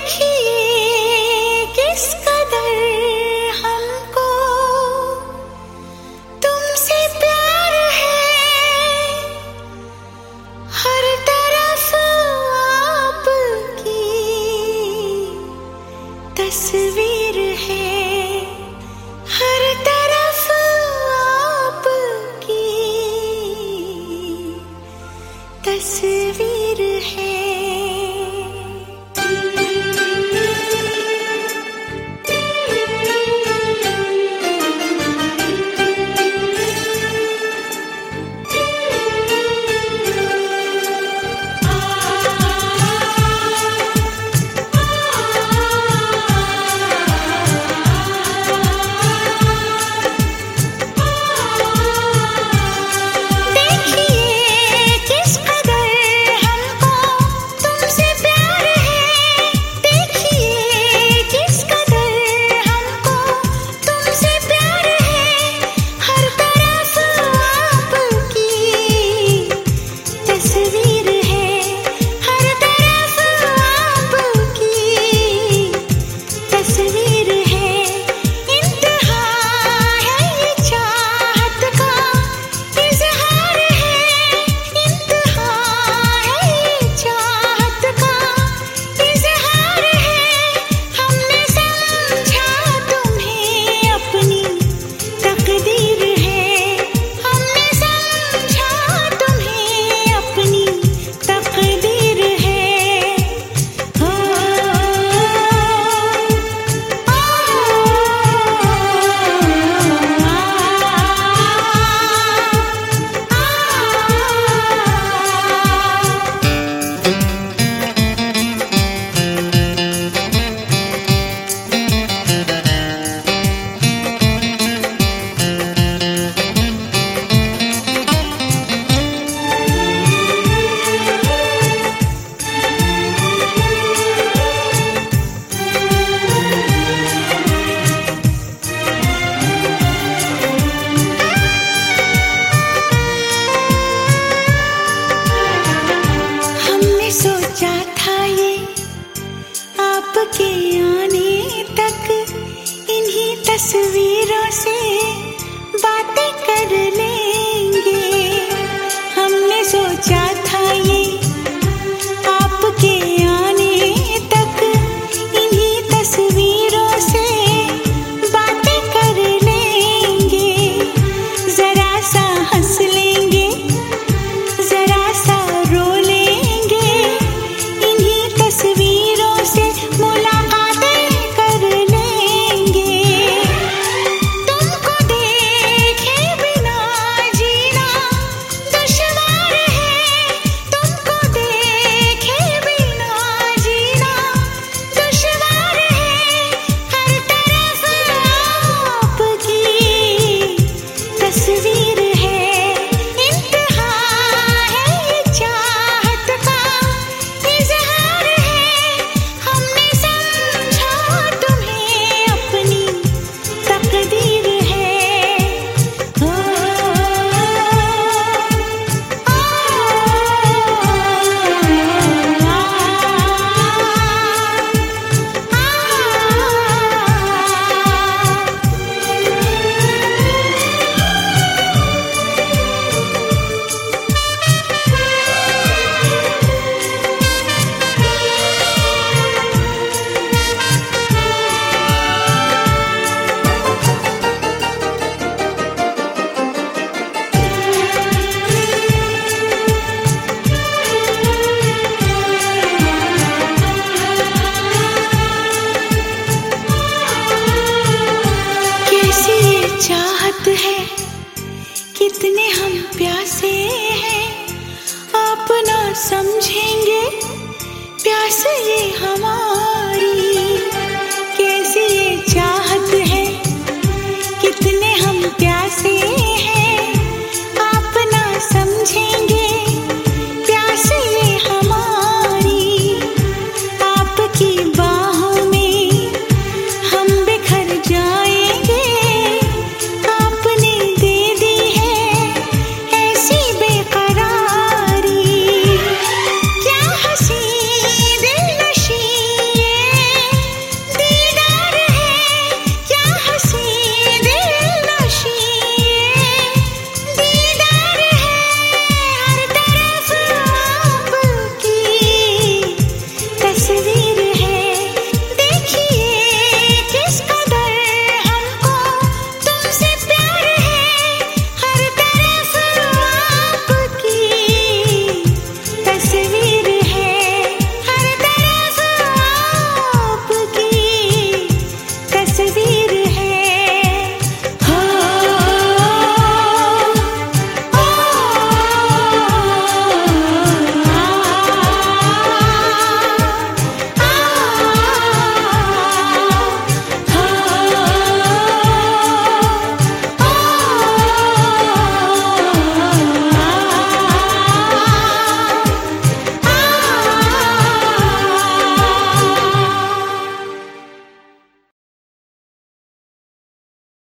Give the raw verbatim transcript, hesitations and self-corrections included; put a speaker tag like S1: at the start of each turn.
S1: तस्वीर है हर तरफ आपकी तस्वीर है। आपके आने तक इन्हीं तस्वीरों से बातें कर लेंगे। हमने सोचा था ये आपके आने तक इन्हीं तस्वीरों से बातें कर लेंगे। जरा सा हंस लेंगे, जरा सा रो लेंगे, इन्हीं तस्वीरों से मुलाकातें कर लेंगे। तुमको देखे बिना जीना दुश्वार है, तुमको देखे बिना जीना दुश्वार है। हर तरफ आपकी तस्वीर है, इंतहा है ये चाहत का इज़हार है। हमने समझा तुम्हें अपनी तकदीर है। ओ, कैसी ये चाहत है, कितने हम प्यासे हैं, आप ना समझेंगे प्यास ये हमारा।